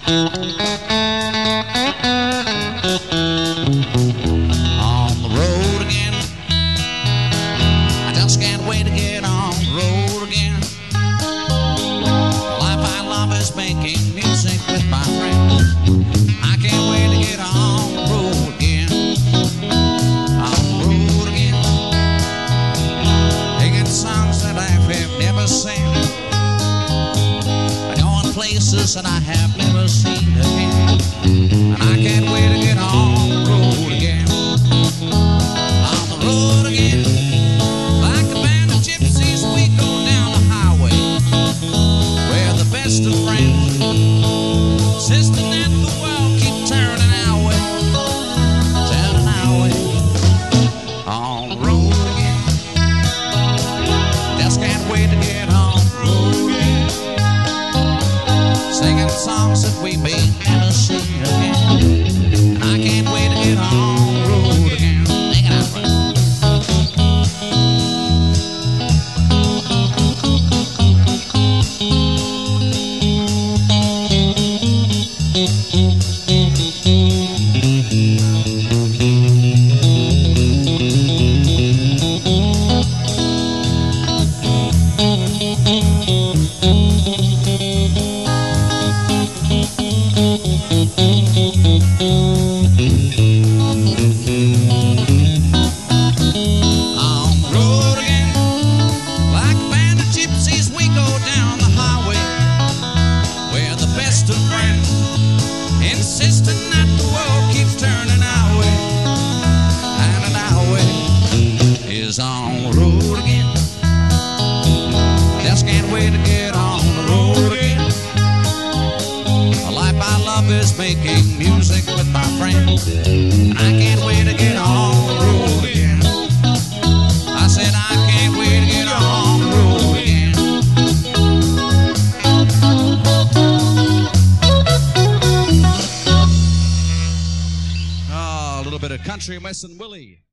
On the road again. I just can't wait to get on the road again. The life I love is making music with my friends. I can't wait to get on the road again. On the road again. Singing songs that I have never sang. Going places that I have never seen again. And I can't wait to get on the road again. On the road again. Like a band of gypsies, we go down the highway. We're the best of friends. Insisting that the world keep turning our way. Turning our way. On the road again. Just can't wait to get on the road again. Singing songs that we may never sing again. And I can't wait to get on the road again. Sing it out, brother. On the road again. Like a band of gypsies, we go down the highway. We're the best of friends. Insisting that the world keeps turning our way. And our way is on the road again. Just can't wait to get on the road again. The life I love is making music with my friends. And I can't wait to get on the road again. I said I can't wait to get on the road again. Oh, a little bit of country Western Willie.